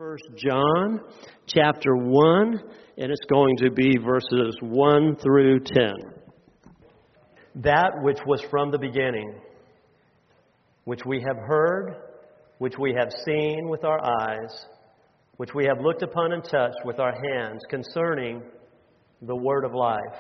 First John chapter 1, and it's going to be verses 1 through 10. That which was from the beginning, which we have heard, which we have seen with our eyes, which we have looked upon and touched with our hands, concerning the word of life.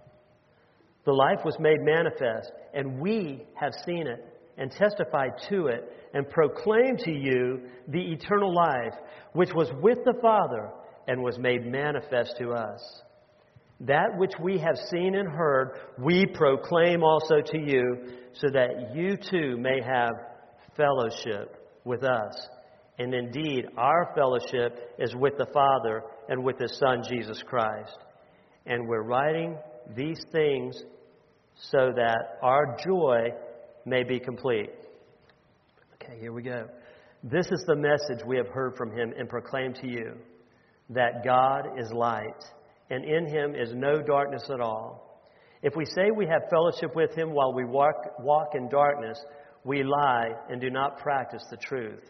The life was made manifest, and we have seen it, and testified to it, and proclaimed to you the eternal life, which was with the Father, and was made manifest to us. That which we have seen and heard, we proclaim also to you, so that you too may have fellowship with us. And indeed, our fellowship is with the Father and with His Son, Jesus Christ. And we're writing these things so that our joy may be complete. Okay, here we go. This is the message we have heard from Him and proclaimed to you, that God is light, and in Him is no darkness at all. If we say we have fellowship with Him while we walk in darkness, we lie and do not practice the truth.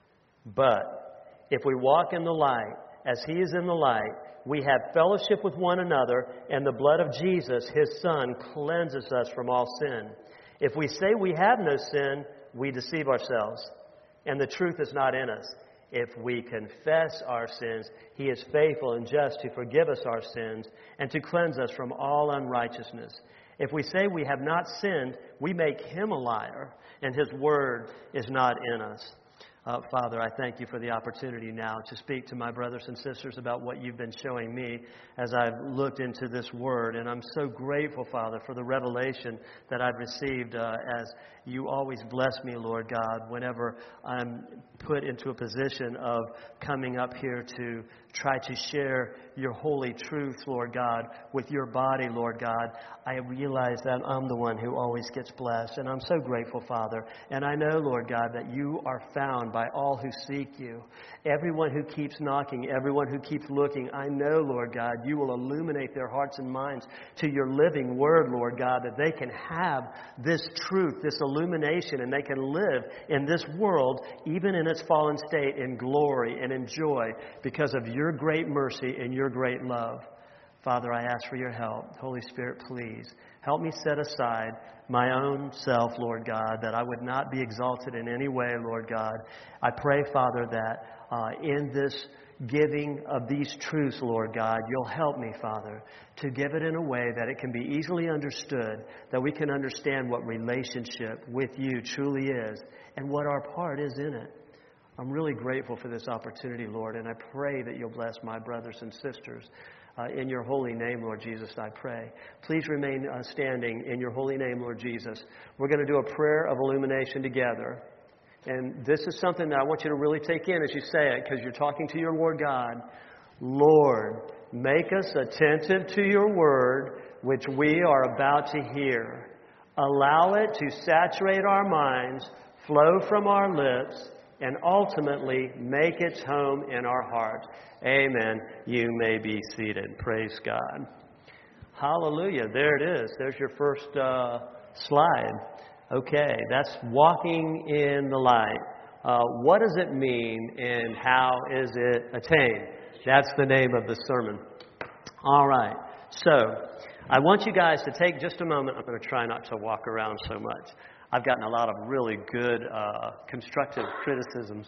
But if we walk in the light, as He is in the light, we have fellowship with one another, and the blood of Jesus, His Son, cleanses us from all sin. If we say we have no sin, we deceive ourselves, and the truth is not in us. If we confess our sins, He is faithful and just to forgive us our sins and to cleanse us from all unrighteousness. If we say we have not sinned, we make Him a liar, and His word is not in us. Father, I thank You for the opportunity now to speak to my brothers and sisters about what You've been showing me as I've looked into this Word. And I'm so grateful, Father, for the revelation that I've received as You always bless me, Lord God, whenever I'm put into a position of coming up here to try to share Your holy truth, Lord God, with Your body, Lord God. I realize that I'm the one who always gets blessed. And I'm so grateful, Father. And I know, Lord God, that You are found by all who seek You. Everyone who keeps knocking, everyone who keeps looking, I know, Lord God, You will illuminate their hearts and minds to Your living word, Lord God, that they can have this truth, this illumination, and they can live in this world, even in its fallen state, in glory and in joy because of Your great mercy and Your great love. Father, I ask for Your help. Holy Spirit, please help me set aside my own self, Lord God, that I would not be exalted in any way, Lord God. I pray, Father, that in this giving of these truths, Lord God, You'll help me, Father, to give it in a way that it can be easily understood, that we can understand what relationship with You truly is and what our part is in it. I'm really grateful for this opportunity, Lord, and I pray that You'll bless my brothers and sisters. In Your holy name, Lord Jesus, I pray. Please remain standing in Your holy name, Lord Jesus. We're going to do a prayer of illumination together. And this is something that I want you to really take in as you say it, because you're talking to your Lord God. Lord, make us attentive to Your word, which we are about to hear. Allow it to saturate our minds, flow from our lips, and ultimately make its home in our hearts. Amen. You may be seated. Praise God. Hallelujah. There it is. There's your first slide. Okay, that's walking in the light. What does it mean and how is it attained? That's the name of the sermon. All right. So, I want you guys to take just a moment. I'm going to try not to walk around so much. I've gotten a lot of really good constructive criticisms.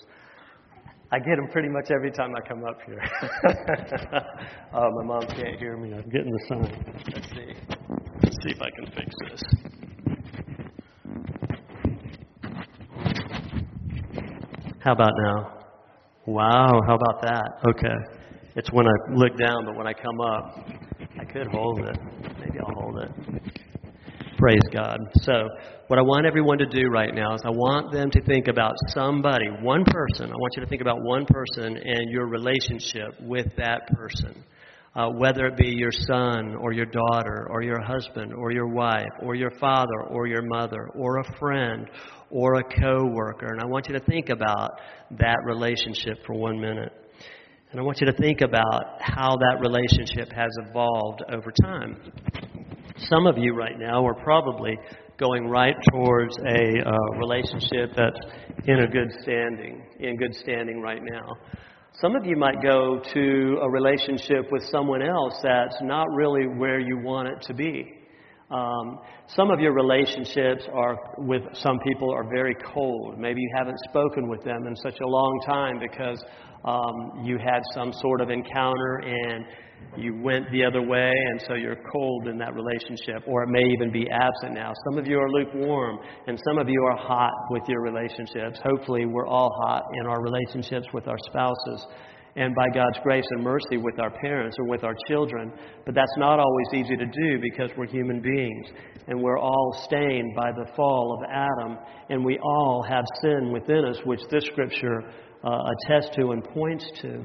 I get them pretty much every time I come up here. Oh, my mom can't hear me. I'm getting the sign. Let's see if I can fix this. How about now? Wow, how about that? Okay. It's when I look down, but when I come up, I could hold it. Maybe I'll hold it. Praise God. So, what I want everyone to do right now is I want them to think about somebody, one person. I want you to think about one person and your relationship with that person. Whether it be your son or your daughter or your husband or your wife or your father or your mother or a friend or a co-worker. And I want you to think about that relationship for 1 minute. And I want you to think about how that relationship has evolved over time. Some of you right now are probably going right towards a relationship that's in good standing right now. Some of you might go to a relationship with someone else that's not really where you want it to be. Some of your relationships are with some people are very cold. Maybe you haven't spoken with them in such a long time because you had some sort of encounter and you went the other way, and so you're cold in that relationship, or it may even be absent now. Some of you are lukewarm, and some of you are hot with your relationships. Hopefully, we're all hot in our relationships with our spouses, and by God's grace and mercy with our parents or with our children. But that's not always easy to do because we're human beings, and we're all stained by the fall of Adam, and we all have sin within us, which this Scripture attests to and points to.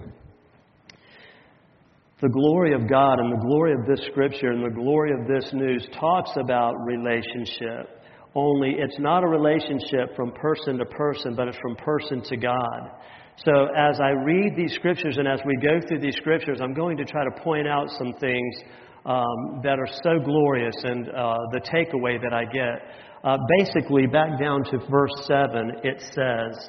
The glory of God and the glory of this Scripture and the glory of this news talks about relationship. Only it's not a relationship from person to person, but it's from person to God. So as I read these Scriptures and as we go through these Scriptures, I'm going to try to point out some things that are so glorious and the takeaway that I get. Basically, back down to verse 7, it says,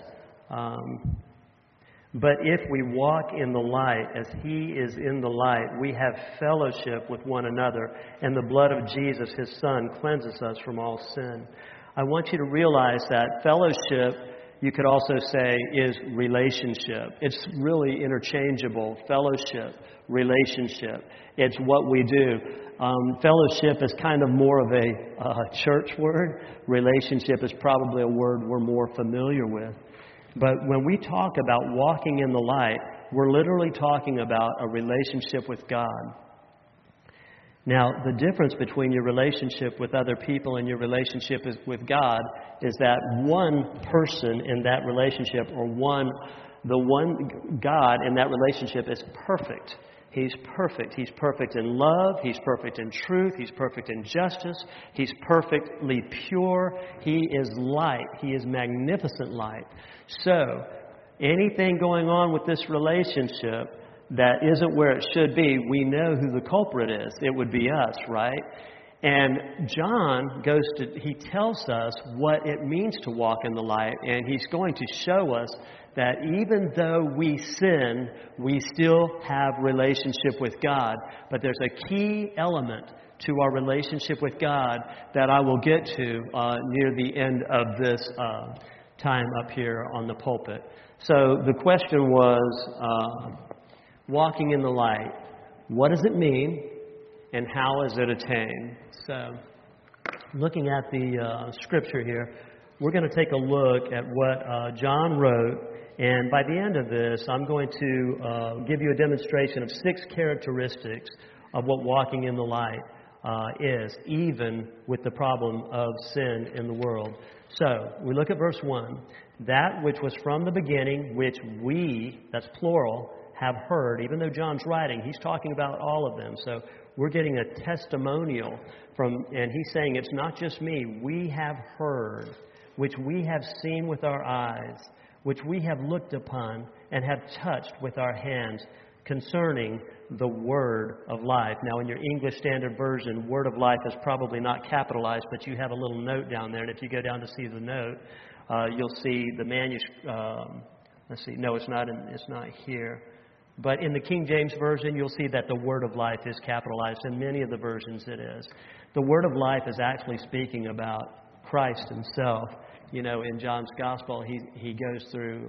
but if we walk in the light as He is in the light, we have fellowship with one another, and the blood of Jesus, His Son, cleanses us from all sin. I want you to realize that fellowship, you could also say, is relationship. It's really interchangeable. Fellowship, relationship. It's what we do. Fellowship is kind of more of a church word. Relationship is probably a word we're more familiar with. But when we talk about walking in the light, we're literally talking about a relationship with God. Now, the difference between your relationship with other people and your relationship with God is that one person in that relationship, or the one God in that relationship is perfect. He's perfect. He's perfect in love. He's perfect in truth. He's perfect in justice. He's perfectly pure. He is light. He is magnificent light. So, anything going on with this relationship that isn't where it should be, we know who the culprit is. It would be us, right? And John he tells us what it means to walk in the light, and he's going to show us that even though we sin, we still have relationship with God. But there's a key element to our relationship with God that I will get to near the end of this time up here on the pulpit. So the question was, walking in the light, what does it mean and how is it attained? So looking at the Scripture here, we're going to take a look at what John wrote. And by the end of this, I'm going to give you a demonstration of 6 characteristics of what walking in the light is, even with the problem of sin in the world. So, we look at verse 1. That which was from the beginning, which we, that's plural, have heard. Even though John's writing, he's talking about all of them. So, we're getting a testimonial and he's saying it's not just me. We have heard, which we have seen with our eyes, which we have looked upon and have touched with our hands, concerning the word of life. Now, in your English Standard Version, word of life is probably not capitalized, but you have a little note down there, and if you go down to see the note, you'll see the manuscript. Let's see. No, it's not here. But in the King James Version, you'll see that the word of life is capitalized. In many of the versions, it is. The word of life is actually speaking about Christ Himself. You know, in John's Gospel, he goes through,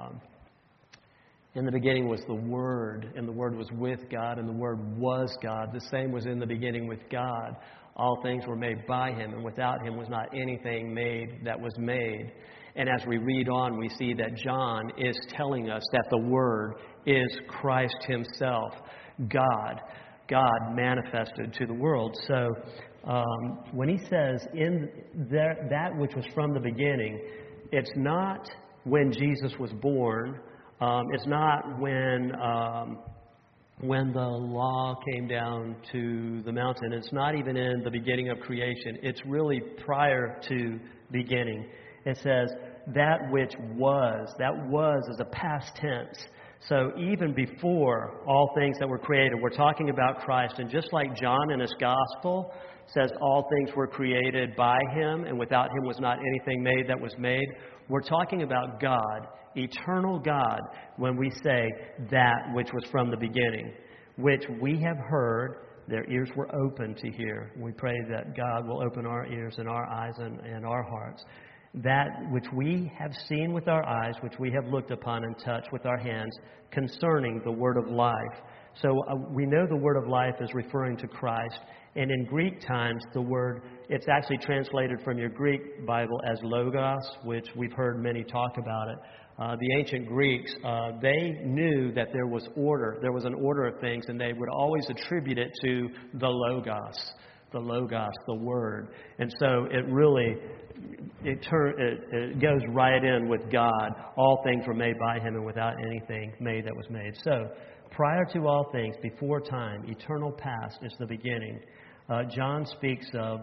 in the beginning was the Word, and the Word was with God, and the Word was God. The same was in the beginning with God. All things were made by Him, and without Him was not anything made that was made. And as we read on, we see that John is telling us that the Word is Christ Himself, God manifested to the world. So, when he says in that which was from the beginning, it's not when Jesus was born. It's not when the law came down to the mountain. It's not even in the beginning of creation. It's really prior to beginning. It says that which was. That was is a past tense. So even before all things that were created, we're talking about Christ. And just like John in his Gospel says all things were created by Him, and without Him was not anything made that was made, We're talking about God, eternal God, when we say that which was from the beginning, which we have heard, their ears were open to hear. We pray that God will open our ears and our eyes and our hearts. That which we have seen with our eyes, which we have looked upon and touched with our hands, concerning the word of life. So we know the word of life is referring to Christ. And in Greek times, the word, it's actually translated from your Greek Bible as logos, which we've heard many talk about it. The ancient Greeks, they knew that there was order. There was an order of things, and they would always attribute it to the logos, the word. And so it really, it goes right in with God. All things were made by Him, and without anything made that was made. So, prior to all things, before time, eternal past is the beginning. John speaks of,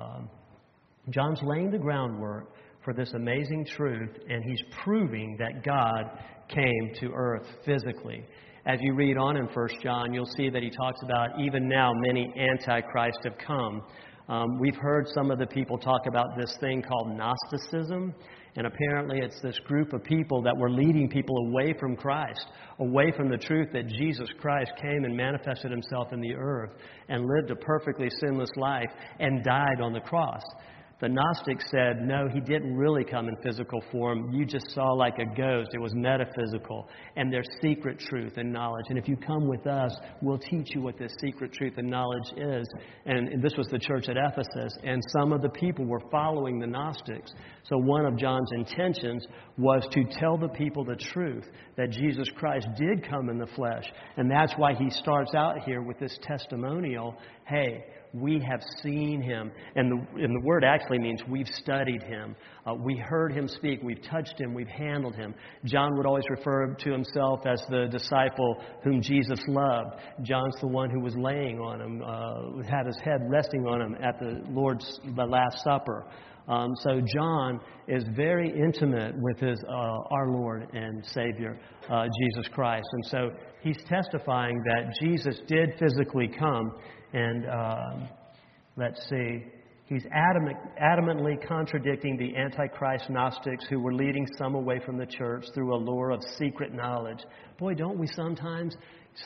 John's laying the groundwork for this amazing truth, and he's proving that God came to earth physically. As you read on in 1 John, you'll see that he talks about even now many antichrists have come. We've heard some of the people talk about this thing called Gnosticism, and apparently it's this group of people that were leading people away from Christ, away from the truth that Jesus Christ came and manifested Himself in the earth and lived a perfectly sinless life and died on the cross. The Gnostics said, no, He didn't really come in physical form. You just saw like a ghost. It was metaphysical. And there's secret truth and knowledge. And if you come with us, we'll teach you what this secret truth and knowledge is. And this was the church at Ephesus. And some of the people were following the Gnostics. So one of John's intentions was to tell the people the truth, that Jesus Christ did come in the flesh. And that's why he starts out here with this testimonial, hey, we have seen Him. And the word actually means we've studied Him. We heard Him speak. We've touched Him. We've handled Him. John would always refer to himself as the disciple whom Jesus loved. John's the one who was laying on Him, had his head resting on Him at the Last Supper. So John is very intimate with our Lord and Savior, Jesus Christ. And so he's testifying that Jesus did physically come. And let's see, he's adamantly contradicting the Antichrist Gnostics who were leading some away from the church through a lure of secret knowledge. Boy, don't we sometimes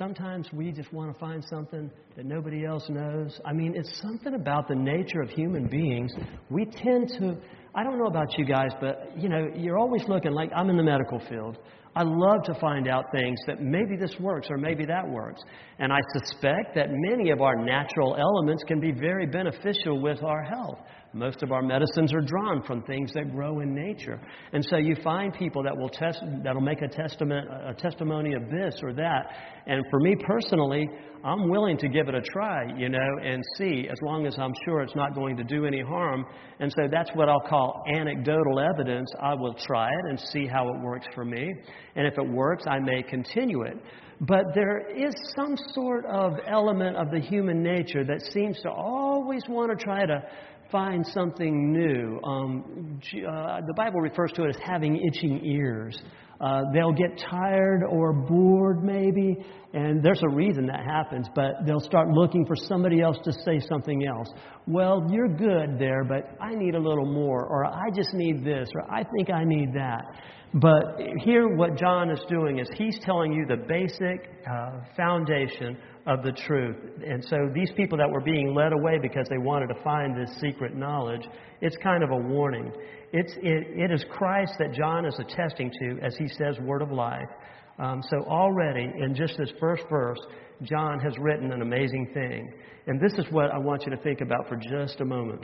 we just want to find something that nobody else knows. I mean, it's something about the nature of human beings. We tend to, I don't know about you guys, but, you're always looking, like I'm in the medical field. I love to find out things that maybe this works or maybe that works. And I suspect that many of our natural elements can be very beneficial with our health. Most of our medicines are drawn from things that grow in nature. And so you find people that that'll make a testimony of this or that. And for me personally, I'm willing to give it a try, and see, as long as I'm sure it's not going to do any harm. And so that's what I'll call anecdotal evidence. I will try it and see how it works for me. And if it works, I may continue it. But there is some sort of element of the human nature that seems to always want to try to find something new. The Bible refers to it as having itching ears. They'll get tired or bored maybe, and there's a reason that happens, but they'll start looking for somebody else to say something else. Well, you're good there, but I need a little more, or I just need this, or I think I need that. But here what John is doing is he's telling you the basic foundation of the truth. And so these people that were being led away because they wanted to find this secret knowledge, it's kind of a warning. It is Christ that John is attesting to, as he says, word of life. So already in just this first verse, John has written an amazing thing. And this is what I want you to think about for just a moment.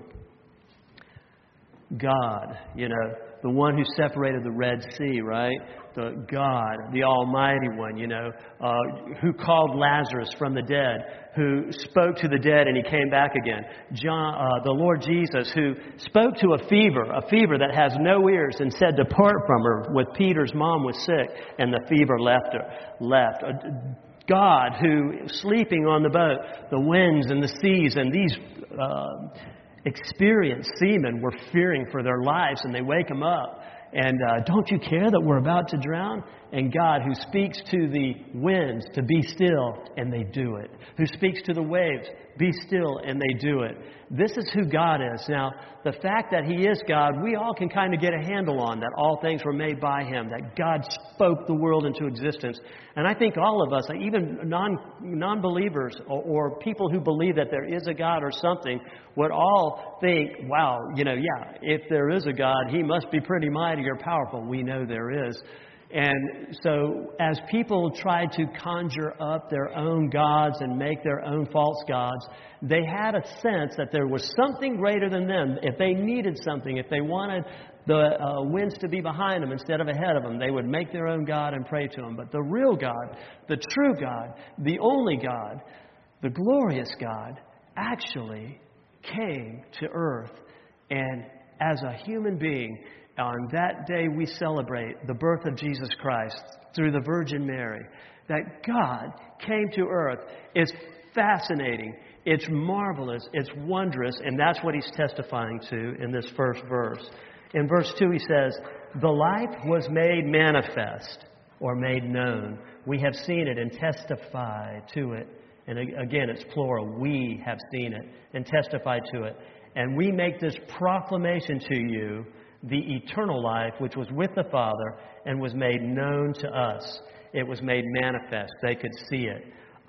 God, the one who separated the Red Sea, right? The God, the Almighty One, who called Lazarus from the dead, who spoke to the dead and he came back again. The Lord Jesus, who spoke to a fever that has no ears, and said, "Depart from her," when Peter's mom was sick and the fever left. God, who sleeping on the boat, the winds and the seas and these experienced seamen were fearing for their lives, and they wake them up. And don't you care that we're about to drown? and God who speaks to the winds to be still, and they do it. Who speaks to the waves, be still, and they do it. This is who God is. Now, the fact that He is God, we all can kind of get a handle on that. All things were made by Him, that God spoke the world into existence. And I think all of us, even non-believers or people who believe that there is a God or something, would all think, wow, if there is a God, He must be pretty mighty or powerful. We know there is. And so as people tried to conjure up their own gods and make their own false gods, they had a sense that there was something greater than them. If they needed something, if they wanted the winds to be behind them instead of ahead of them, they would make their own God and pray to Him. But the real God, the true God, the only God, the glorious God, actually came to earth, and as a human being, on that day we celebrate the birth of Jesus Christ through the Virgin Mary. That God came to earth is fascinating. It's marvelous. It's wondrous. And that's what He's testifying to in this first verse. In verse 2 He says, "The life was made manifest," or made known. We have seen it and testify to it. And again, it's plural. We have seen it and testify to it. "And we make this proclamation to you, the eternal life which was with the Father and was made known to us." It was made manifest. They could see it.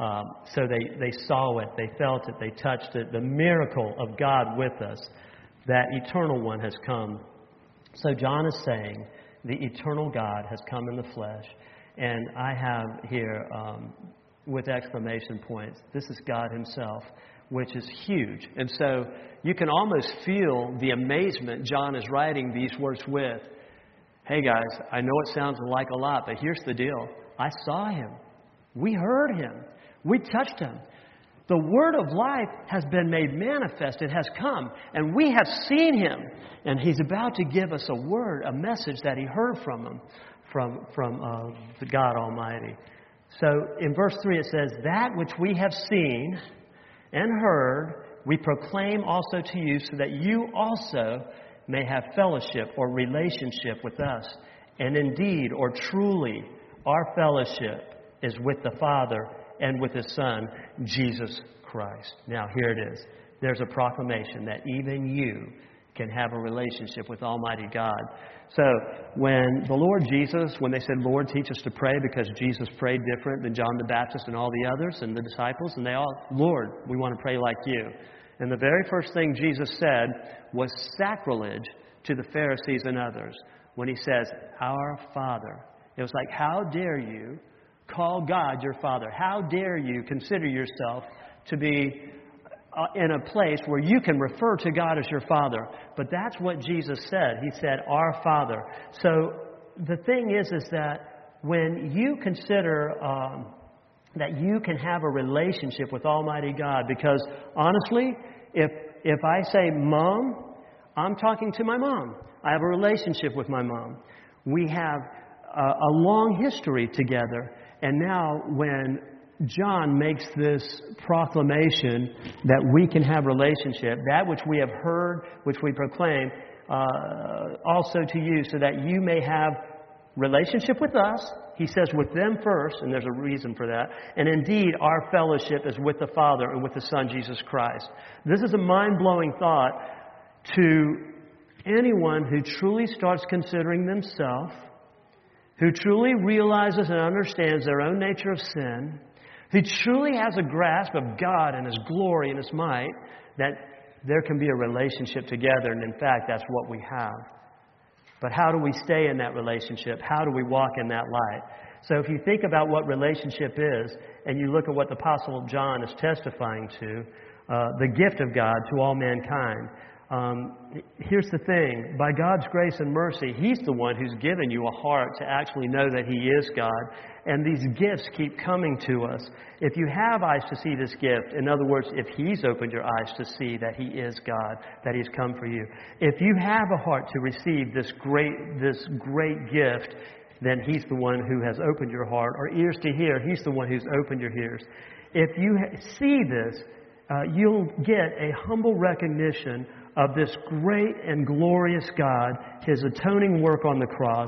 So they saw it, they felt it, they touched it. The miracle of God with us, that eternal one has come. So John is saying the eternal God has come in the flesh. And I have here, with exclamation points, this is God Himself, which is huge. And so you can almost feel the amazement John is writing these words with. Hey guys, I know it sounds like a lot, but here's the deal. I saw Him. We heard Him. We touched Him. The Word of life has been made manifest. It has come. And we have seen Him. And He's about to give us a word, a message that He heard from Him, from the God Almighty. So in verse 3 it says, "That which we have seen and heard, we proclaim also to you, so that you also may have fellowship or relationship with us. And indeed, or truly, our fellowship is with the Father and with His Son, Jesus Christ." Now, here it is. There's a proclamation that even you can have a relationship with Almighty God. So, when the Lord Jesus, when they said, "Lord, teach us to pray," because Jesus prayed different than John the Baptist and all the others and the disciples, and they all, "Lord, we want to pray like you." And the very first thing Jesus said was sacrilege to the Pharisees and others when He says, "Our Father." It was like, how dare you call God your Father? How dare you consider yourself to be in a place where you can refer to God as your Father? But that's what Jesus said. He said, "Our Father." So the thing is that when you consider that you can have a relationship with Almighty God, because honestly, if I say Mom, I'm talking to my mom. I have a relationship with my mom. We have a long history together. And now when John makes this proclamation that we can have relationship, that which we have heard, which we proclaim, also to you, so that you may have relationship with us. He says with them first, and there's a reason for that. And indeed, our fellowship is with the Father and with the Son, Jesus Christ. This is a mind-blowing thought to anyone who truly starts considering themselves, who truly realizes and understands their own nature of sin, who truly has a grasp of God and His glory and His might, that there can be a relationship together. And in fact, that's what we have. But how do we stay in that relationship? How do we walk in that light? So if you think about what relationship is, and you look at what the Apostle John is testifying to, the gift of God to all mankind, here's the thing. By God's grace and mercy, He's the one who's given you a heart to actually know that He is God. And these gifts keep coming to us. If you have eyes to see this gift, in other words, if He's opened your eyes to see that He is God, that He's come for you. If you have a heart to receive this great gift, then He's the one who has opened your heart. Or ears to hear, He's the one who's opened your ears. If you see this, you'll get a humble recognition of this great and glorious God, His atoning work on the cross,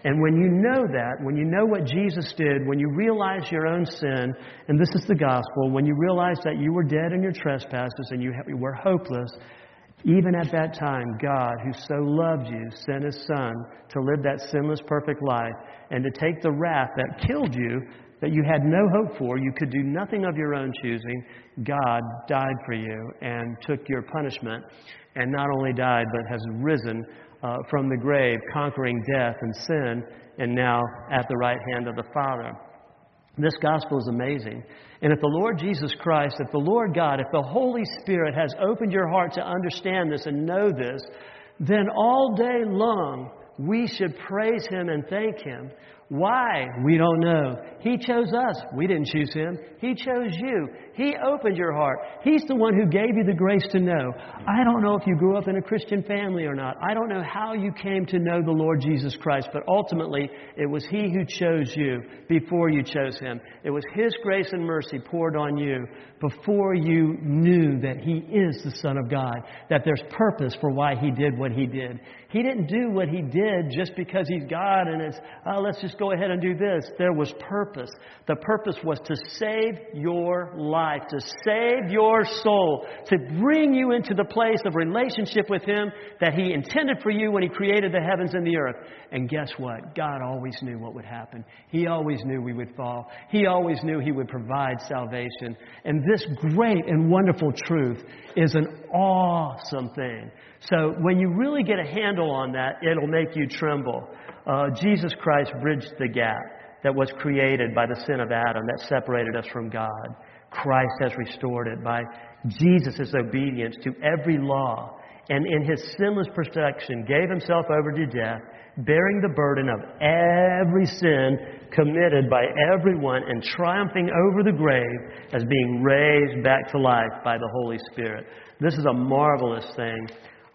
And when you know that, when you know what Jesus did, when you realize your own sin, and this is the gospel, when you realize that you were dead in your trespasses and you were hopeless, even at that time, God, who so loved you, sent His Son to live that sinless, perfect life and to take the wrath that killed you, that you had no hope for, you could do nothing of your own choosing. God died for you and took your punishment, and not only died, but has risen from the grave, conquering death and sin, and now at the right hand of the Father. This gospel is amazing. And if the Lord Jesus Christ, if the Lord God, if the Holy Spirit has opened your heart to understand this and know this, then all day long we should praise Him and thank Him. Why? We don't know. He chose us. We didn't choose Him. He chose you. He opened your heart. He's the one who gave you the grace to know. I don't know if you grew up in a Christian family or not. I don't know how you came to know the Lord Jesus Christ, but ultimately it was He who chose you before you chose Him. It was His grace and mercy poured on you before you knew that He is the Son of God, that there's purpose for why He did what He did. He didn't do what He did just because He's God and it's, let's just go ahead and do this. There was purpose. The purpose was to save your life, to save your soul, to bring you into the place of relationship with Him that He intended for you when He created the heavens and the earth. And guess what? God always knew what would happen. He always knew we would fall. He always knew He would provide salvation. And this great and wonderful truth is an awesome thing. So when you really get a handle on that, it'll make you tremble. Jesus Christ bridged the gap that was created by the sin of Adam that separated us from God. Christ has restored it by Jesus' obedience to every law, and in His sinless perfection gave Himself over to death, bearing the burden of every sin committed by everyone and triumphing over the grave as being raised back to life by the Holy Spirit. This is a marvelous thing.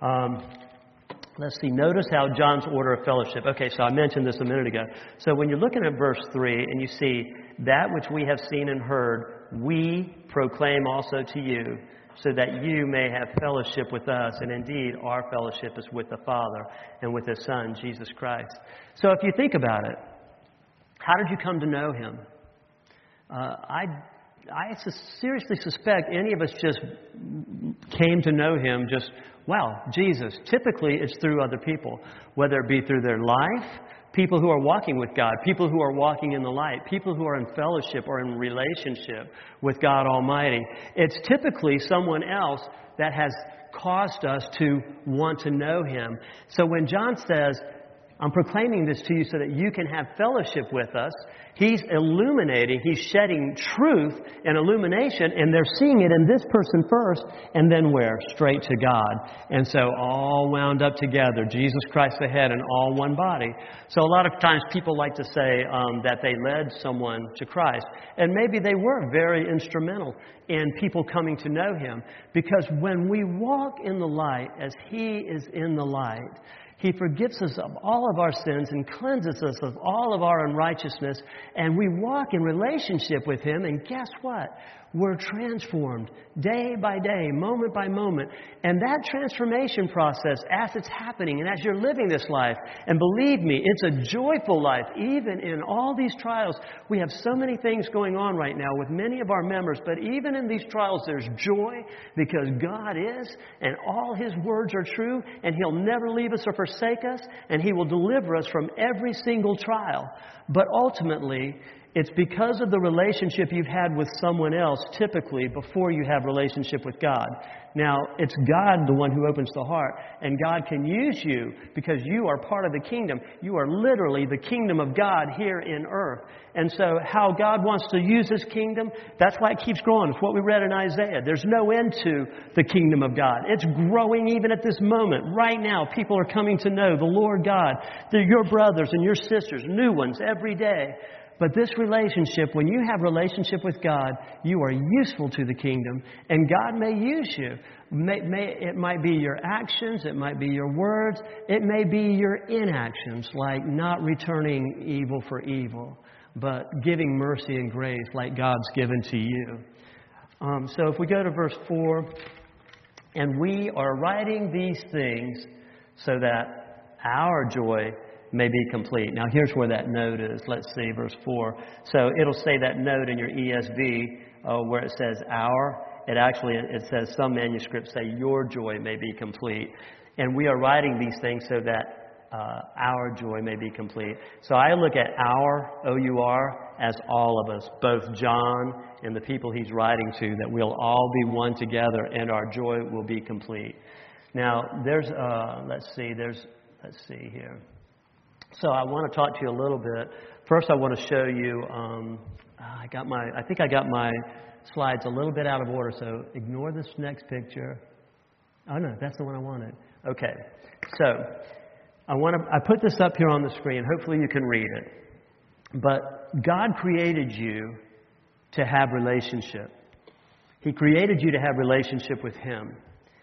Let's see, notice how John's order of fellowship. Okay, so I mentioned this a minute ago. So when you're looking at verse 3 and you see, that which we have seen and heard, we proclaim also to you, so that you may have fellowship with us. And indeed, our fellowship is with the Father and with His Son, Jesus Christ. So if you think about it, how did you come to know Him? I seriously suspect any of us just came to know Him just, wow, Jesus. Typically, it's through other people, whether it be through their life, people who are walking with God, people who are walking in the light, people who are in fellowship or in relationship with God Almighty. It's typically someone else that has caused us to want to know Him. So when John says, I'm proclaiming this to you so that you can have fellowship with us, He's illuminating, He's shedding truth and illumination, and they're seeing it in this person first, and then where? Straight to God. And so all wound up together, Jesus Christ the head and all one body. So a lot of times people like to say that they led someone to Christ, and maybe they were very instrumental in people coming to know Him, because when we walk in the light as He is in the light, He forgives us of all of our sins and cleanses us of all of our unrighteousness. And we walk in relationship with Him. And guess what? We're transformed day by day, moment by moment. And that transformation process, as it's happening and as you're living this life, and believe me, it's a joyful life. Even in all these trials, we have so many things going on right now with many of our members. But even in these trials, there's joy because God is, and all His words are true, and He'll never leave us or forsake us, and He will deliver us from every single trial. But ultimately, it's because of the relationship you've had with someone else, typically, before you have relationship with God. Now, it's God the one who opens the heart, and God can use you because you are part of the kingdom. You are literally the kingdom of God here in earth. And so how God wants to use His kingdom, that's why it keeps growing. It's what we read in Isaiah. There's no end to the kingdom of God. It's growing even at this moment. Right now, people are coming to know the Lord God. They're your brothers and your sisters, new ones every day. But this relationship, when you have relationship with God, you are useful to the kingdom, and God may use you. It might be your actions, it might be your words, it may be your inactions, like not returning evil for evil, but giving mercy and grace like God's given to you. So if we go to verse 4, and we are writing these things so that our joy may be complete. Now here's where that note is. Let's see, verse 4. So it'll say that note in your ESV where it says our. It says some manuscripts say your joy may be complete. And we are writing these things so that our joy may be complete. So I look at our, O-U-R, as all of us, both John and the people he's writing to, that we'll all be one together and our joy will be complete. Now, let's see here. So I want to talk to you a little bit. First, I want to show you, I think I got my slides a little bit out of order, so ignore this next picture. Oh no, that's the one I wanted. Okay, so I put this up here on the screen. Hopefully you can read it. But God created you to have relationship. He created you to have relationship with Him.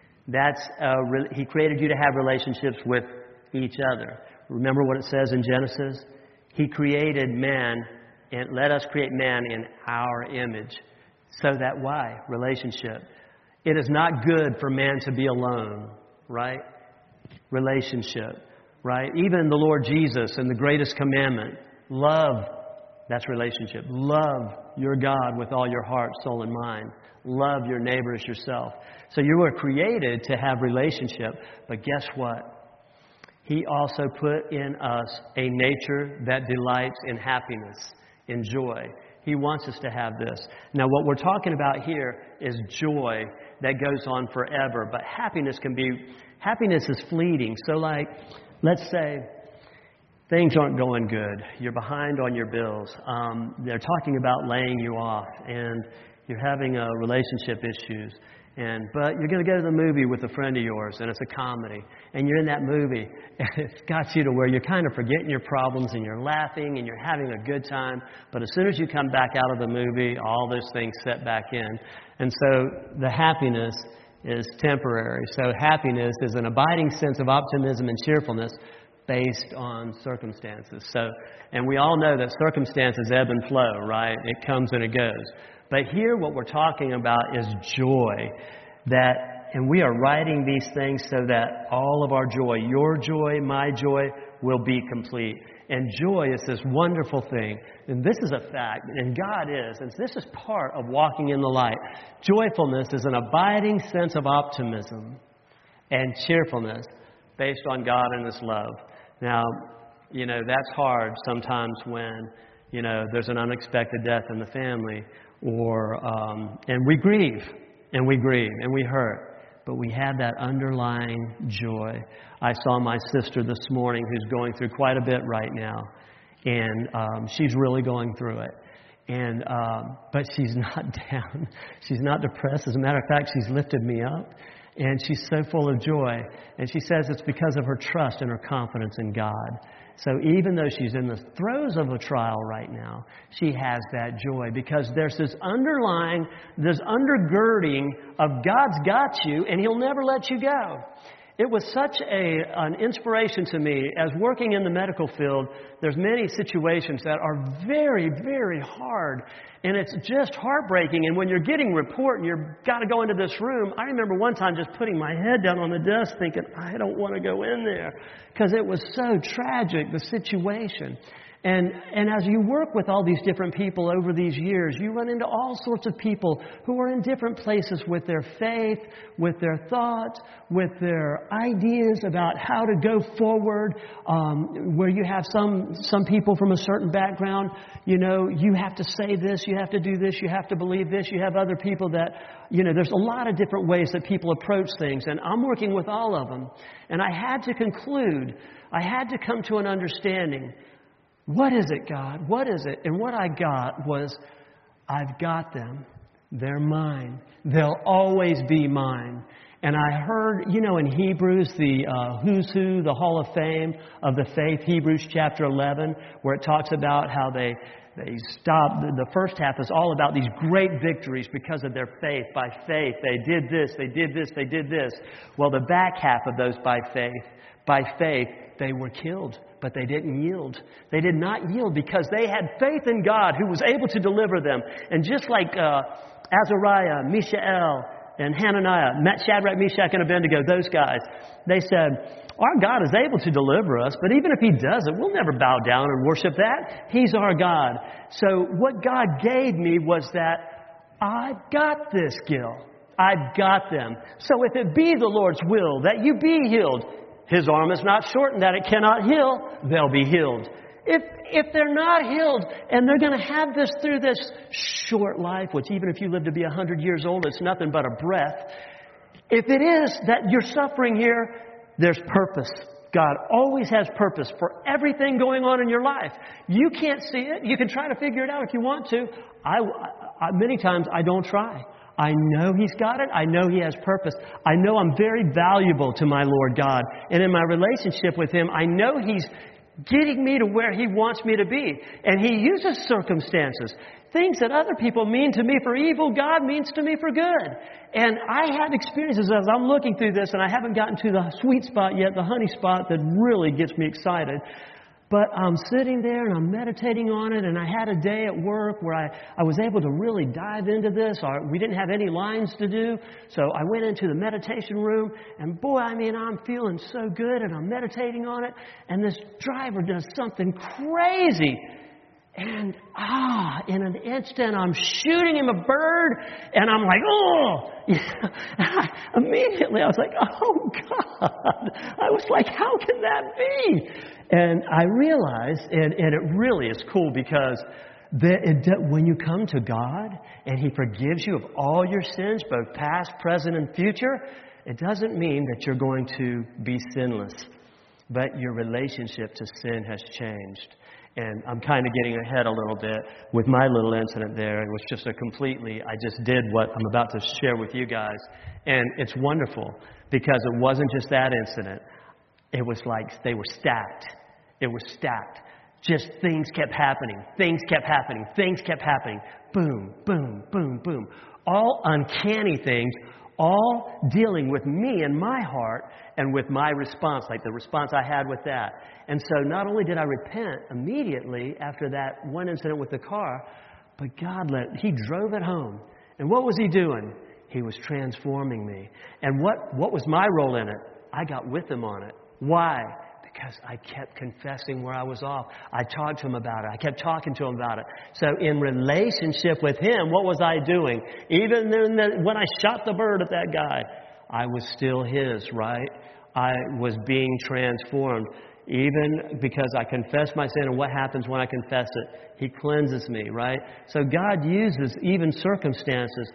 He created you to have relationships with each other. Remember what it says in Genesis? He created man, and let us create man in our image. So that why? Relationship. It is not good for man to be alone, right? Relationship, right? Even the Lord Jesus in the greatest commandment, love, that's relationship. Love your God with all your heart, soul, and mind. Love your neighbor as yourself. So you were created to have relationship, but guess what? He also put in us a nature that delights in happiness, in joy. He wants us to have this. Now, what we're talking about here is joy that goes on forever, but happiness is fleeting. So like, let's say things aren't going good. You're behind on your bills. They're talking about laying you off, and you're having relationship issues. But you're going to go to the movie with a friend of yours, and it's a comedy. And you're in that movie, and it's got you to where you're kind of forgetting your problems, and you're laughing, and you're having a good time. But as soon as you come back out of the movie, all those things set back in. And so the happiness is temporary. So happiness is an abiding sense of optimism and cheerfulness based on circumstances. And we all know that circumstances ebb and flow, right? It comes and it goes. But here what we're talking about is joy. And we are writing these things so that all of our joy, your joy, my joy, will be complete. And joy is this wonderful thing. And this is a fact. And God is. And this is part of walking in the light. Joyfulness is an abiding sense of optimism and cheerfulness based on God and His love. Now, that's hard sometimes when, there's an unexpected death in the family. And we grieve, and we hurt, but we have that underlying joy. I saw my sister this morning who's going through quite a bit right now, and she's really going through it. But she's not down. She's not depressed. As a matter of fact, she's lifted me up, and she's so full of joy. And she says it's because of her trust and her confidence in God. So even though she's in the throes of a trial right now, she has that joy because there's this undergirding of God's got you and He'll never let you go. It was such an inspiration to me. As working in the medical field, there's many situations that are very, very hard. And it's just heartbreaking. And when you're getting report and you've got to go into this room, I remember one time just putting my head down on the desk thinking, I don't want to go in there. Because it was so tragic, the situation. And as you work with all these different people over these years, you run into all sorts of people who are in different places with their faith, with their thoughts, with their ideas about how to go forward, where you have some people from a certain background, you have to say this, you have to do this, you have to believe this. You have other people that, there's a lot of different ways that people approach things. And I'm working with all of them. And I had to come to an understanding. What is it, God? What is it? And what I got was, I've got them. They're mine. They'll always be mine. And I heard, in Hebrews, the who's who, the Hall of Fame of the faith, Hebrews chapter 11, where it talks about how they stopped. The first half is all about these great victories because of their faith. By faith, they did this, they did this, they did this. Well, the back half of those by faith, they were killed. But they didn't yield. They did not yield because they had faith in God who was able to deliver them. And just like Azariah, Mishael, and Hananiah, Shadrach, Meshach, and Abednego, those guys, they said, our God is able to deliver us, but even if He doesn't, we'll never bow down and worship that. He's our God. So what God gave me was that I've got this, Gil. I've got them. So if it be the Lord's will that you be healed, His arm is not shortened that it cannot heal, they'll be healed. If they're not healed and they're going to have this through this short life, which even if you live to be 100 years old, it's nothing but a breath. If it is that you're suffering here, there's purpose. God always has purpose for everything going on in your life. You can't see it. You can try to figure it out if you want to. Many times I don't try. I know He's got it. I know He has purpose. I know I'm very valuable to my Lord God. And in my relationship with Him, I know He's getting me to where He wants me to be. And He uses circumstances. Things that other people mean to me for evil, God means to me for good. And I have experiences as I'm looking through this, and I haven't gotten to the sweet spot yet, the honey spot that really gets me excited. But I'm sitting there and I'm meditating on it, and I had a day at work where I was able to really dive into this. We didn't have any lines to do, so I went into the meditation room, and boy, I'm feeling so good, and I'm meditating on it, and this driver does something crazy. And, in an instant, I'm shooting him a bird, and I'm like, oh! Immediately, I was like, oh, God. I was like, how can that be? And I realized, and it really is cool because when you come to God and He forgives you of all your sins, both past, present, and future, it doesn't mean that you're going to be sinless. But your relationship to sin has changed. And I'm kind of getting ahead a little bit with my little incident there. It was just I just did what I'm about to share with you guys. And it's wonderful because it wasn't just that incident. It was like they were stacked. It was stacked. Just things kept happening. Things kept happening. Things kept happening. Boom, boom, boom, boom. All uncanny things, all dealing with me and my heart and with my response, like the response I had with that. And so not only did I repent immediately after that one incident with the car, but He drove it home. And what was He doing? He was transforming me. And what was my role in it? I got with Him on it. Why? Because I kept confessing where I was off. I talked to Him about it. I kept talking to Him about it. So in relationship with Him, what was I doing? Even when I shot the bird at that guy, I was still His, right? I was being transformed. Even because I confess my sin, and what happens when I confess it? He cleanses me, right? So God uses even circumstances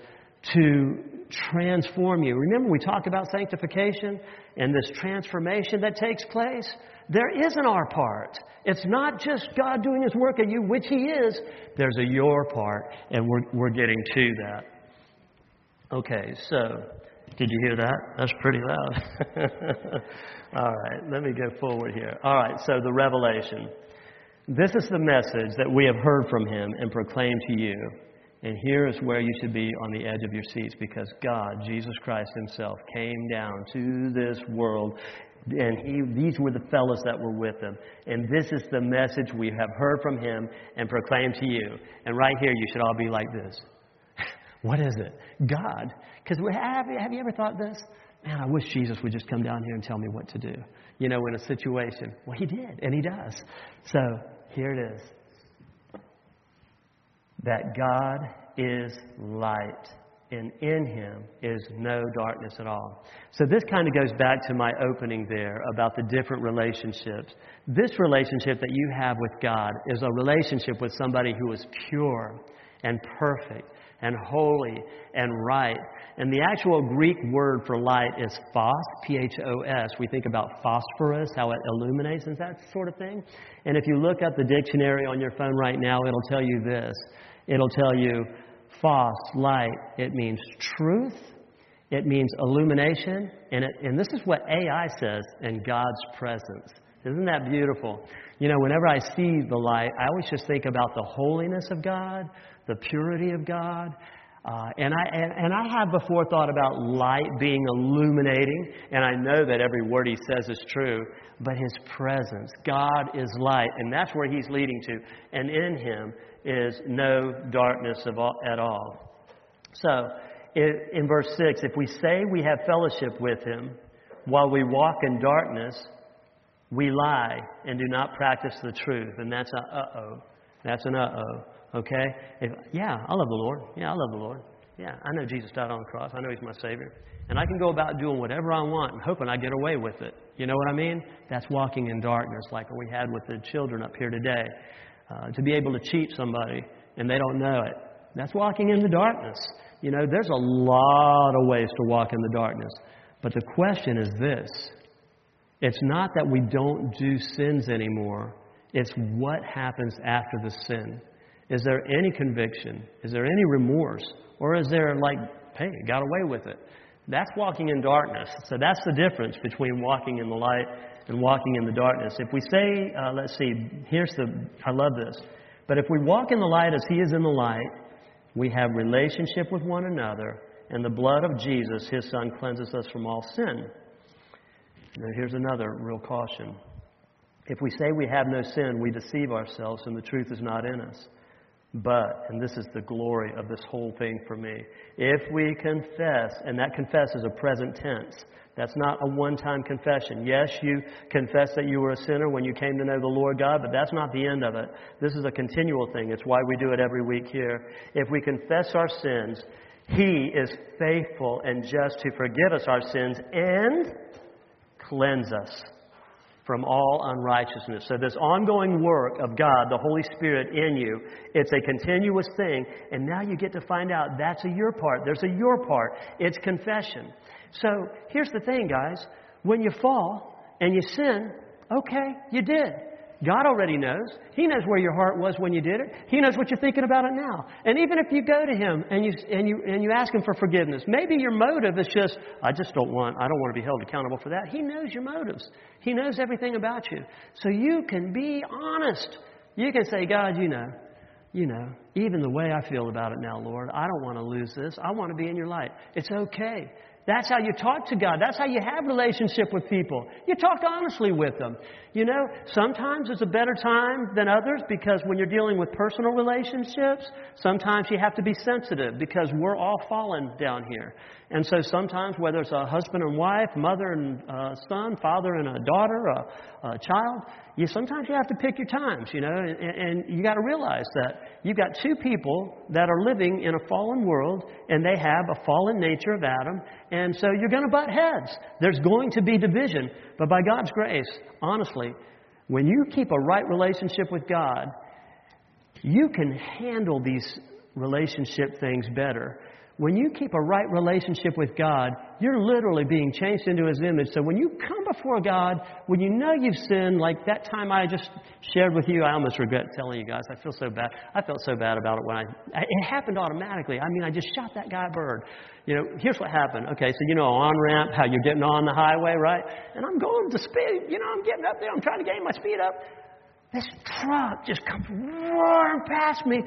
to transform you. Remember, we talked about sanctification and this transformation that takes place? There isn't our part. It's not just God doing His work in you, which He is. There's a your part, and we're getting to that. Okay, so did you hear that? That's pretty loud. All right, let me go forward here. All right, so the revelation. This is the message that we have heard from Him and proclaimed to you. And here is where you should be on the edge of your seats, because God, Jesus Christ Himself, came down to this world, and these were the fellows that were with Him. And this is the message we have heard from Him and proclaimed to you. And right here, you should all be like this. What is it? God. Because have you ever thought this? Man, I wish Jesus would just come down here and tell me what to do. In a situation. Well, He did, and He does. So here it is. That God is light, and in Him is no darkness at all. So this kind of goes back to my opening there about the different relationships. This relationship that you have with God is a relationship with somebody who is pure and perfect and holy and right. And the actual Greek word for light is phos, P-H-O-S. We think about phosphorus, how it illuminates and that sort of thing. And if you look up the dictionary on your phone right now, it'll tell you this. It'll tell you phos, light. It means truth. It means illumination. And this is what AI says, in God's presence. Isn't that beautiful? Whenever I see the light, I always just think about the holiness of God, the purity of God. And I have before thought about light being illuminating, and I know that every word He says is true, but His presence, God is light, and that's where He's leading to. And in Him is no darkness at all. So in verse 6, if we say we have fellowship with Him while we walk in darkness, we lie and do not practice the truth. And that's an uh-oh. That's an uh-oh. Okay? I love the Lord. Yeah, I love the Lord. Yeah, I know Jesus died on the cross. I know He's my Savior. And I can go about doing whatever I want and hoping I get away with it. You know what I mean? That's walking in darkness like we had with the children up here today. To be able to cheat somebody and they don't know it. That's walking in the darkness. You know, there's a lot of ways to walk in the darkness. But the question is this. It's not that we don't do sins anymore. It's what happens after the sin. Is there any conviction? Is there any remorse? Or is there like, hey, got away with it? That's walking in darkness. So that's the difference between walking in the light and walking in the darkness. If we say, I love this. But if we walk in the light as He is in the light, we have relationship with one another, and the blood of Jesus, His Son, cleanses us from all sin. Now, here's another real caution. If we say we have no sin, we deceive ourselves, and the truth is not in us. But, and this is the glory of this whole thing for me, if we confess, and that confess is a present tense, that's not a one-time confession. Yes, you confess that you were a sinner when you came to know the Lord God, but that's not the end of it. This is a continual thing. It's why we do it every week here. If we confess our sins, He is faithful and just to forgive us our sins and cleanse us from all unrighteousness. So this ongoing work of God, the Holy Spirit in you, it's a continuous thing. And now you get to find out that's a your part. There's a your part. It's confession. So here's the thing, guys. When you fall and you sin, okay, you did. God already knows. He knows where your heart was when you did it. He knows what you're thinking about it now. And even if you go to Him and you ask Him for forgiveness, maybe your motive is just, I don't want to be held accountable for that. He knows your motives. He knows everything about you. So you can be honest. You can say, God, you know, even the way I feel about it now, Lord, I don't want to lose this. I want to be in your light. It's okay. That's how you talk to God. That's how you have relationship with people. You talk honestly with them. You know, sometimes it's a better time than others because when you're dealing with personal relationships, sometimes you have to be sensitive because we're all fallen down here. And so sometimes, whether it's a husband and wife, mother and son, father and a daughter, a child, sometimes you have to pick your times, you know, and you got to realize that you've got two people that are living in a fallen world and they have a fallen nature of Adam. And so you're going to butt heads. There's going to be division. But by God's grace, honestly, when you keep a right relationship with God, you can handle these relationship things better. When you keep a right relationship with God, you're literally being changed into His image. So when you come before God, when you know you've sinned, like that time I just shared with you, I almost regret telling you guys. I feel so bad. I felt so bad about it when it happened automatically. I mean, I just shot that guy a bird. You know, here's what happened. Okay, so you know, on-ramp, how you're getting on the highway, right? And I'm going to speed. You know, I'm getting up there. I'm trying to gain my speed up. This truck just comes roaring past me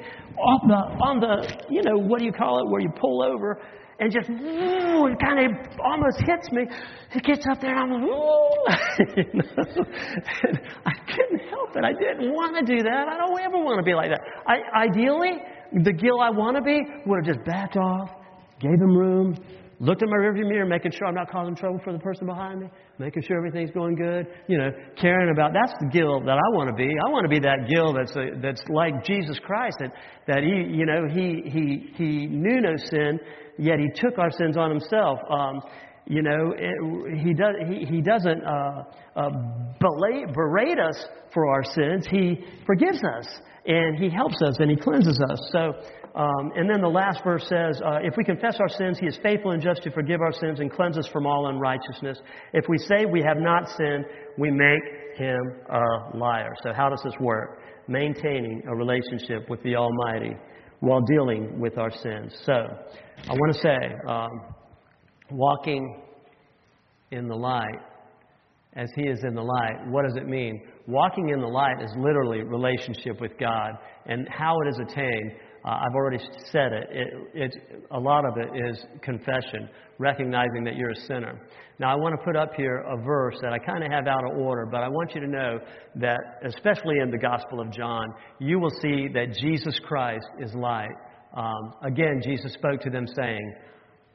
on the, you know, what do you call it, where you pull over, and just, it kind of almost hits me. It gets up there, and I'm like, you know? And I couldn't help it. I didn't want to do that. I don't ever want to be like that. Ideally, the Gil I want to be would have just backed off, gave him room, looked at my rearview mirror, making sure I'm not causing trouble for the person behind me, making sure everything's going good, you know, caring about. That's the Gil that I want to be. I want to be that Gil that's like Jesus Christ, that he, you know, he knew no sin, yet He took our sins on Himself. You know, he doesn't berate us for our sins. He forgives us, and He helps us, and He cleanses us. So. And then the last verse says, if we confess our sins, He is faithful and just to forgive our sins and cleanse us from all unrighteousness. If we say we have not sinned, we make Him a liar. So how does this work? Maintaining a relationship with the Almighty while dealing with our sins. So I want to say, walking in the light as He is in the light, what does it mean? Walking in the light is literally relationship with God, and how it is attained. I've already said it. A lot of it is confession, recognizing that you're a sinner. Now, I want to put up here a verse that I kind of have out of order, but I want you to know that, especially in the Gospel of John, you will see that Jesus Christ is light. Again, Jesus spoke to them saying,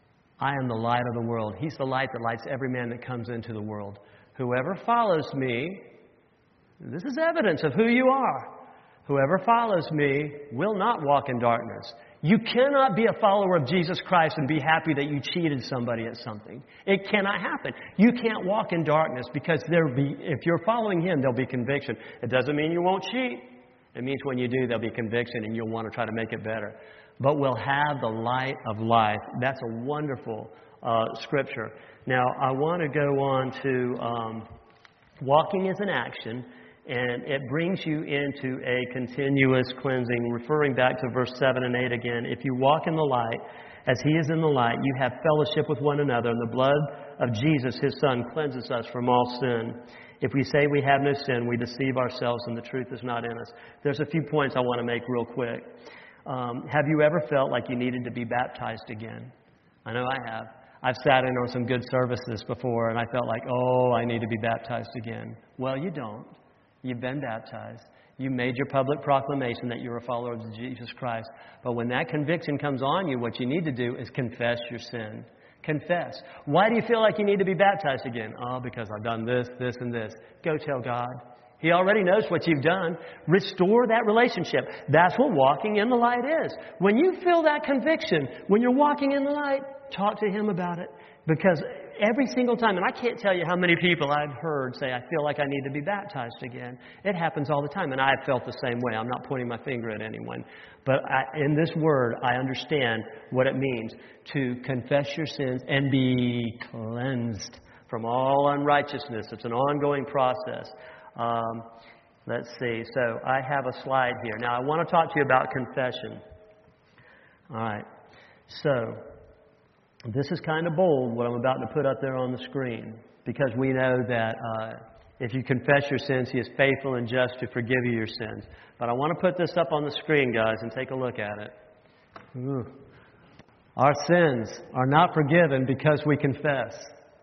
I am the light of the world. He's the light that lights every man that comes into the world. Whoever follows me, this is evidence of who you are. Whoever follows me will not walk in darkness. You cannot be a follower of Jesus Christ and be happy that you cheated somebody at something. It cannot happen. You can't walk in darkness because if you're following Him, there'll be conviction. It doesn't mean you won't cheat. It means when you do, there'll be conviction and you'll want to try to make it better. But we'll have the light of life. That's a wonderful scripture. Now, I want to go on to walking is an action. And it brings you into a continuous cleansing, referring back to verse 7 and 8 again. If you walk in the light, as He is in the light, you have fellowship with one another, and the blood of Jesus, His Son, cleanses us from all sin. If we say we have no sin, we deceive ourselves, and the truth is not in us. There's a few points I want to make real quick. Have you ever felt like you needed to be baptized again? I know I have. I've sat in on some good services before, and I felt like, I need to be baptized again. Well, you don't. You've been baptized. You made your public proclamation that you're a follower of Jesus Christ. But when that conviction comes on you, what you need to do is confess your sin. Confess. Why do you feel like you need to be baptized again? Because I've done this, this, and this. Go tell God. He already knows what you've done. Restore that relationship. That's what walking in the light is. When you feel that conviction, when you're walking in the light, talk to Him about it. Because every single time, and I can't tell you how many people I've heard say, I feel like I need to be baptized again. It happens all the time, and I've felt the same way. I'm not pointing my finger at anyone. But in this word, I understand what it means to confess your sins and be cleansed from all unrighteousness. It's an ongoing process. Let's see. So I have a slide here. Now, I want to talk to you about confession. All right. So this is kind of bold, what I'm about to put up there on the screen, because we know that if you confess your sins, He is faithful and just to forgive you your sins. But I want to put this up on the screen, guys, and take a look at it. Ooh. Our sins are not forgiven because we confess.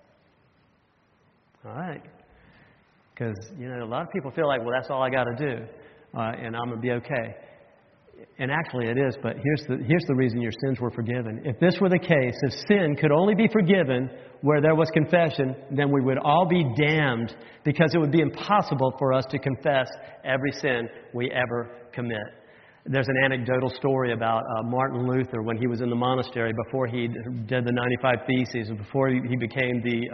All right. Because, a lot of people feel like, well, that's all I got to do, and I'm going to be okay. And actually it is, but here's the reason your sins were forgiven. If this were the case, if sin could only be forgiven where there was confession, then we would all be damned, because it would be impossible for us to confess every sin we ever commit. There's an anecdotal story about Martin Luther when he was in the monastery before he did the 95 Theses, and before he became the,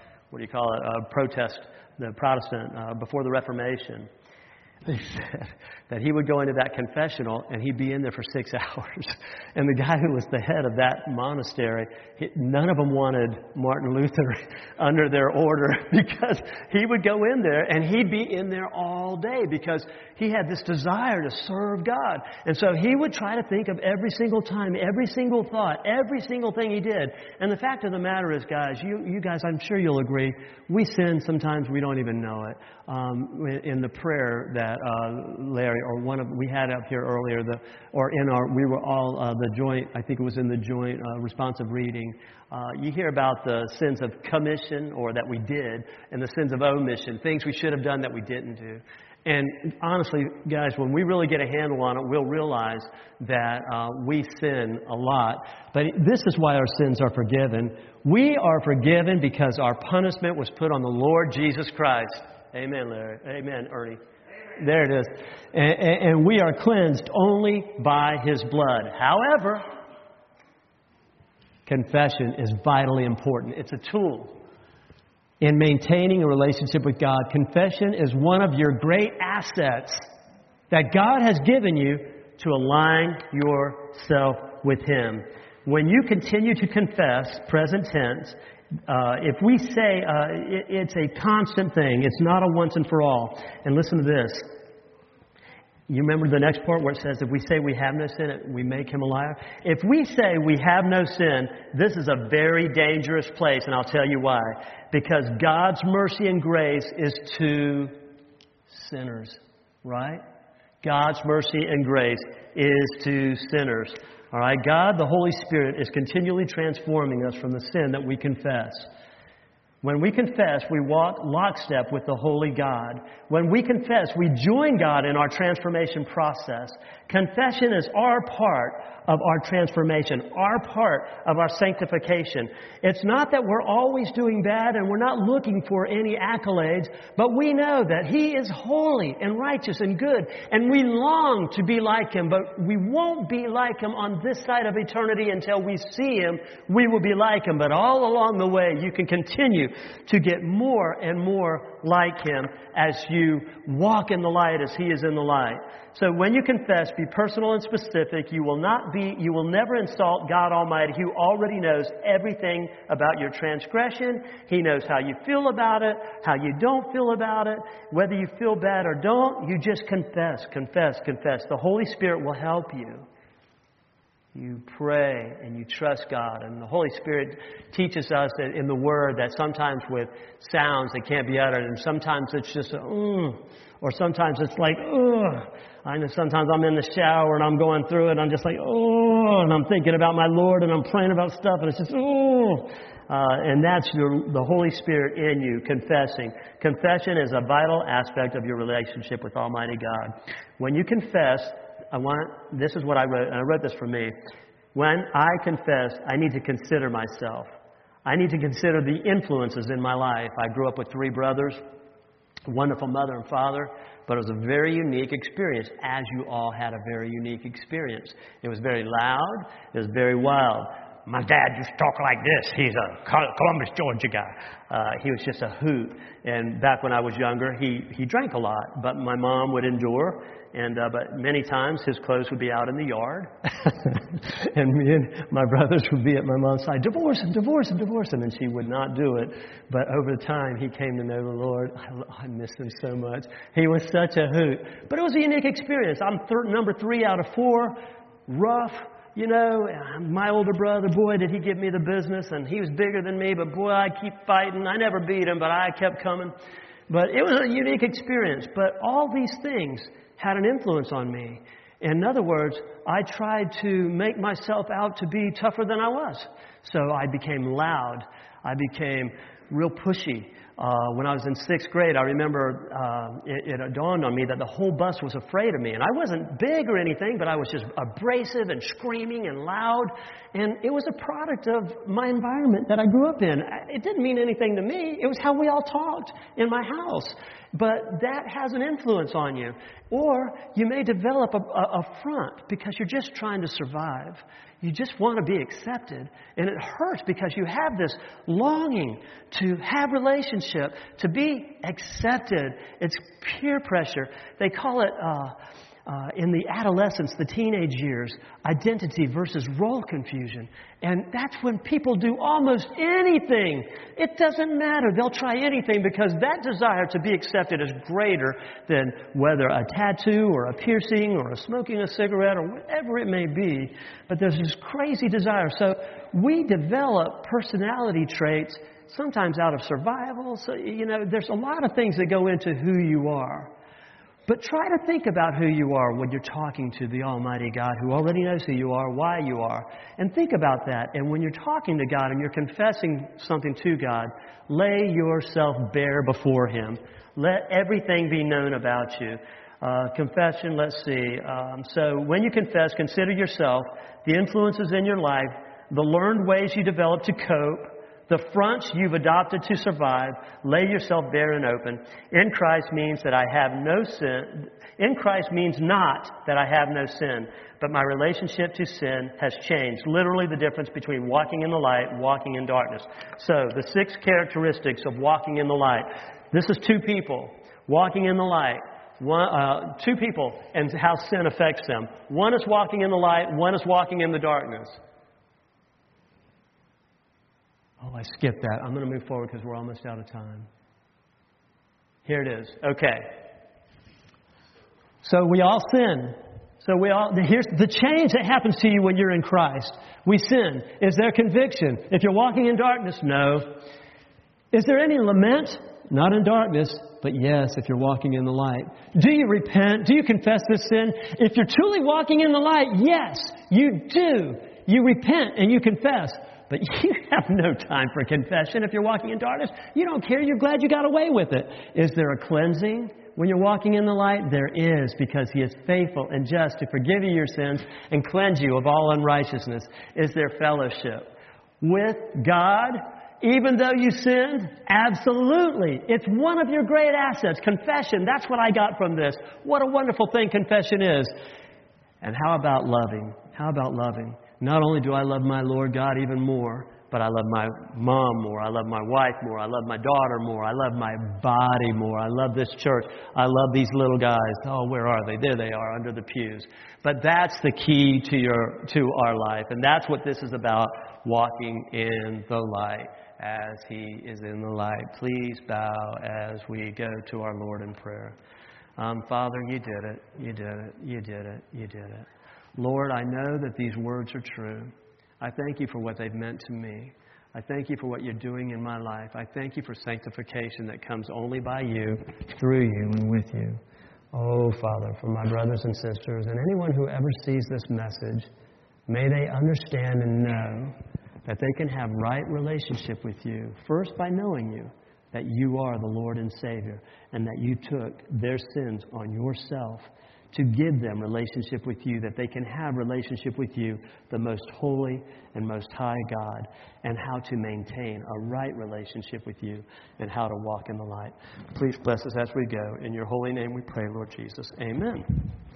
the Protestant, before the Reformation. He said that he would go into that confessional and he'd be in there for 6 hours. And the guy who was the head of that monastery, none of them wanted Martin Luther under their order, because he would go in there and he'd be in there all day because he had this desire to serve God. And so he would try to think of every single time, every single thought, every single thing he did. And the fact of the matter is, guys, you guys, I'm sure you'll agree, we sin sometimes we don't even know it. In the prayer that Larry, or we had up here earlier, we were all the joint, I think it was in the joint responsive reading. You hear about the sins of commission, or that we did, and the sins of omission, things we should have done that we didn't do. And honestly, guys, when we really get a handle on it, we'll realize that we sin a lot. But this is why our sins are forgiven. We are forgiven because our punishment was put on the Lord Jesus Christ. Amen, Larry. Amen, Ernie. Amen. There it is. And we are cleansed only by His blood. However, confession is vitally important. It's a tool in maintaining a relationship with God. Confession is one of your great assets that God has given you to align yourself with Him. When you continue to confess, present tense, if we say it's a constant thing, it's not a once and for all. And listen to this. You remember the next part where it says, if we say we have no sin, we make Him a liar? If we say we have no sin, this is a very dangerous place, and I'll tell you why. Because God's mercy and grace is to sinners, right? God's mercy and grace is to sinners. All right, God, the Holy Spirit, is continually transforming us from the sin that we confess. When we confess, we walk lockstep with the Holy God. When we confess, we join God in our transformation process. Confession is our part of our transformation, our part of our sanctification. It's not that we're always doing bad and we're not looking for any accolades, but we know that He is holy and righteous and good, and we long to be like Him, but we won't be like Him on this side of eternity until we see Him. We will be like Him, but all along the way you can continue to get more and more like Him as you walk in the light as He is in the light. So when you confess, be personal and specific. You will never insult God Almighty, who already knows everything about your transgression. He knows how you feel about it, how you don't feel about it, whether you feel bad or don't. You just confess, confess, confess. The Holy Spirit will help you. You pray and you trust God. And the Holy Spirit teaches us that in the Word that sometimes with sounds that can't be uttered, and sometimes it's just or sometimes it's like, I know sometimes I'm in the shower and I'm going through it and I'm just like, and I'm thinking about my Lord and I'm praying about stuff and it's just, and that's the Holy Spirit in you confessing. Confession is a vital aspect of your relationship with Almighty God. When you confess, this is what I wrote, and I wrote this for me. When I confess, I need to consider myself. I need to consider the influences in my life. I grew up with 3 brothers, a wonderful mother and father, but it was a very unique experience, as you all had a very unique experience. It was very loud. It was very wild. My dad used to talk like this. He's a Columbus, Georgia guy. He was just a hoot. And back when I was younger, he drank a lot, but my mom would endure. But many times his clothes would be out in the yard. And me and my brothers would be at my mom's side, divorce him, divorce him, divorce him. And she would not do it. But over time, he came to know the Lord. I miss him so much. He was such a hoot. But it was a unique experience. I'm number 3 out of 4. Rough. You know, my older brother, boy, did he give me the business. And he was bigger than me. But boy, I keep fighting. I never beat him, but I kept coming. But it was a unique experience. But all these things had an influence on me. In other words, I tried to make myself out to be tougher than I was. So I became loud. I became real pushy. When I was in 6th grade, I remember it dawned on me that the whole bus was afraid of me. And I wasn't big or anything, but I was just abrasive and screaming and loud. And it was a product of my environment that I grew up in. It didn't mean anything to me. It was how we all talked in my house. But that has an influence on you. Or you may develop a front because you're just trying to survive. You just want to be accepted. And it hurts because you have this longing to have relationship, to be accepted. It's peer pressure. They call it, in the adolescence, the teenage years, identity versus role confusion. And that's when people do almost anything. It doesn't matter. They'll try anything because that desire to be accepted is greater than whether a tattoo or a piercing or a smoking a cigarette or whatever it may be. But there's this crazy desire. So we develop personality traits sometimes out of survival. So, there's a lot of things that go into who you are. But try to think about who you are when you're talking to the Almighty God who already knows who you are, why you are. And think about that. And when you're talking to God and you're confessing something to God, lay yourself bare before Him. Let everything be known about you. Confession, let's see. So when you confess, consider yourself, the influences in your life, the learned ways you develop to cope, the fronts you've adopted to survive. Lay yourself bare and open. In Christ means that I have no sin. In Christ means not that I have no sin, but my relationship to sin has changed. Literally the difference between walking in the light and walking in darkness. So the 6 characteristics of walking in the light. This is 2 people walking in the light. 2 people and how sin affects them. One is walking in the light. One is walking in the darkness. Oh, I skipped that. I'm going to move forward because we're almost out of time. Here it is. Okay. So we all sin. Here's the change that happens to you when you're in Christ. We sin. Is there conviction? If you're walking in darkness, no. Is there any lament? Not in darkness, but yes, if you're walking in the light. Do you repent? Do you confess this sin? If you're truly walking in the light, yes, you do. You repent and you confess. But you have no time for confession if you're walking in darkness. You don't care. You're glad you got away with it. Is there a cleansing when you're walking in the light? There is, because He is faithful and just to forgive you your sins and cleanse you of all unrighteousness. Is there fellowship with God, even though you sinned? Absolutely. It's one of your great assets. Confession. That's what I got from this. What a wonderful thing confession is. And how about loving? How about loving? Not only do I love my Lord God even more, but I love my mom more. I love my wife more. I love my daughter more. I love my body more. I love this church. I love these little guys. Oh, where are they? There they are, under the pews. But that's the key to our life. And that's what this is about, walking in the light as He is in the light. Please bow as we go to our Lord in prayer. Father, You did it. You did it. You did it. You did it. Lord, I know that these words are true. I thank You for what they've meant to me. I thank You for what You're doing in my life. I thank You for sanctification that comes only by You, through You, and with You. Oh, Father, for my brothers and sisters and anyone who ever sees this message, may they understand and know that they can have right relationship with You, first by knowing You, that You are the Lord and Savior, and that You took their sins on Yourself to give them relationship with You, that they can have relationship with You, the most holy and most high God, and how to maintain a right relationship with You, and how to walk in the light. Please bless us as we go. In Your holy name we pray, Lord Jesus. Amen.